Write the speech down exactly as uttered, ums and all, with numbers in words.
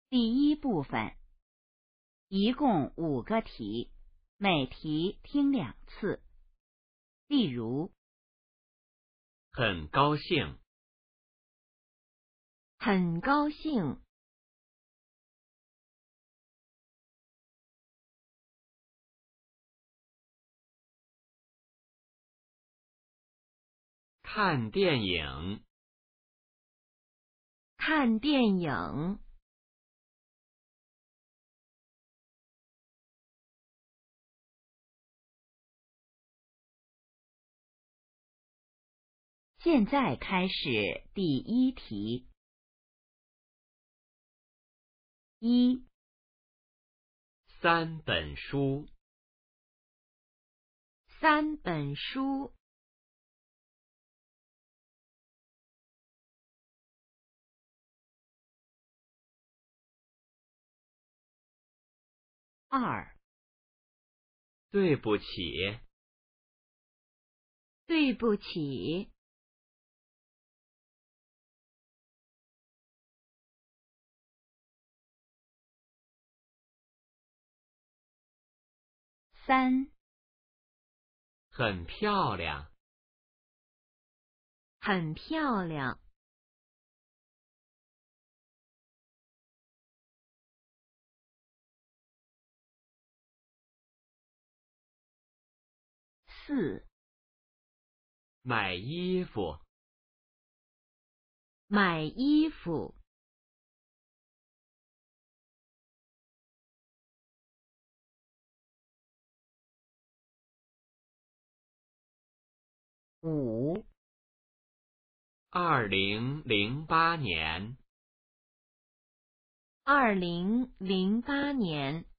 第一部分，一共五个题，每题听两次。例如， 很高兴， 很高兴， 看电影， 看电影， 现在开始第一题。一、 三本书， 三本书， 二、 对不起， 对不起， 三、 很漂亮， 很漂亮， 四、 买衣服， 买衣服， 五、 二零零八年。 二零零八年。